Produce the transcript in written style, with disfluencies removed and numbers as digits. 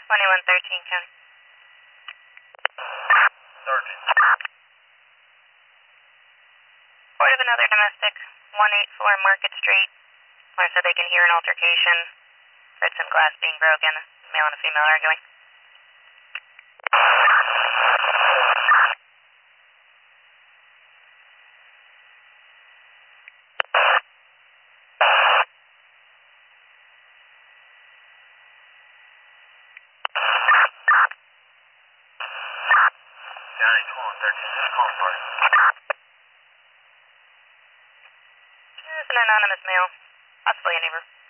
2113, County. Sergeant. Report of another domestic, 184 Market Street. Where said they can hear an altercation. Heard some glass being broken. Male and a female arguing. County 2113, call party. There's an anonymous male, possibly a neighbor.